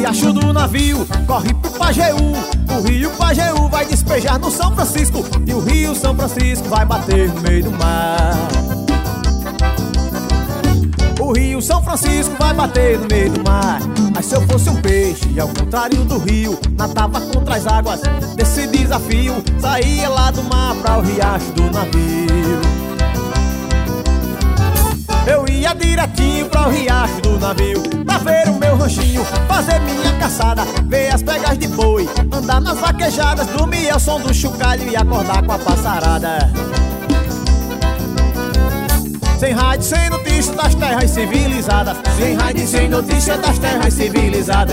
riacho do navio corre pro Pajeú. O rio Pajeú vai despejar no São Francisco, e o rio São Francisco vai bater no meio do mar. O rio São Francisco vai bater no meio do mar. Mas se eu fosse um peixe, ao contrário do rio, nadava contra as águas desse desafio, saía lá do mar pra o riacho do navio. Eu ia direitinho pra o riacho do navio, pra ver o meu ranchinho, fazer minha caçada, ver as pegas de boi, andar nas vaquejadas, dormir ao som do chocalho e acordar com a passarada. Sem rádio, sem notícia das terras civilizadas, sem rádio, sem notícia das terras civilizadas.